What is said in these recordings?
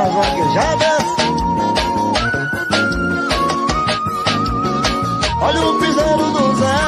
das vaquejadas. Olha o piseiro do Zé.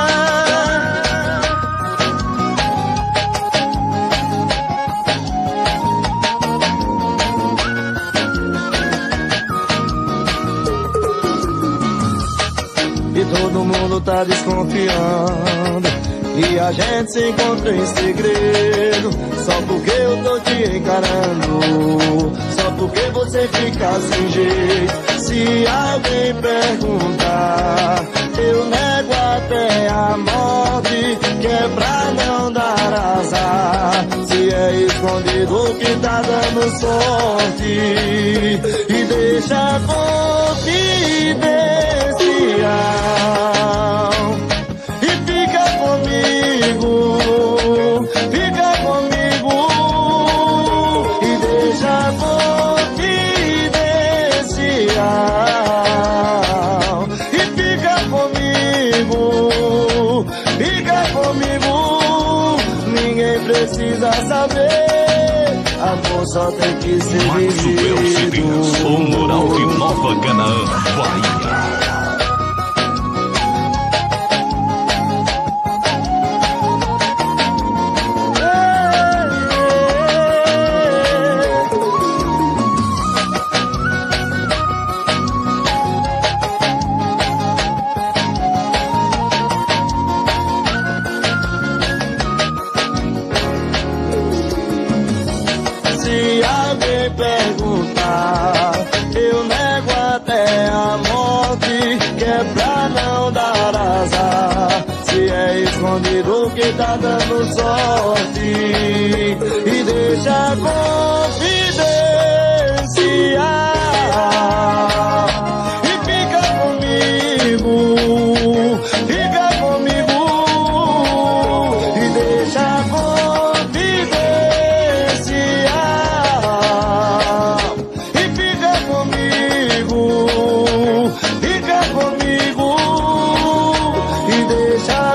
E todo mundo tá desconfiando e a gente se encontra em segredo. Só porque eu tô te encarando, só porque você fica sem jeito. Se alguém perguntar, eu nego até a morte, que é pra não dar azar. Se é escondido que tá dando sorte, e deixa a confidencial. E fica comigo, fica comigo, e deixa a confidencial. E fica comigo, ninguém precisa saber, amor só tem que ser vivido. O Moral de Nova Canaã, Bahia. Se alguém perguntar, eu nego até a morte, que é pra não dar azar. Se é escondido que tá dando sorte, e deixa a confidencial. E fica comigo, e deixa a confidencial. E fica comigo, e deixa a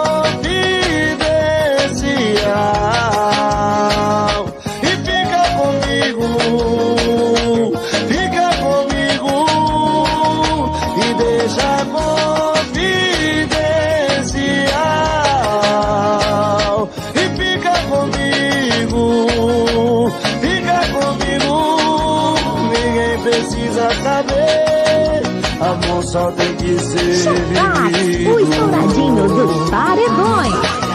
confidencial. E fica comigo, e deixa a confidencial. E fica comigo, ninguém precisa saber, amor só tem que ser Chocás, o vivido. estouradinho dos paredões.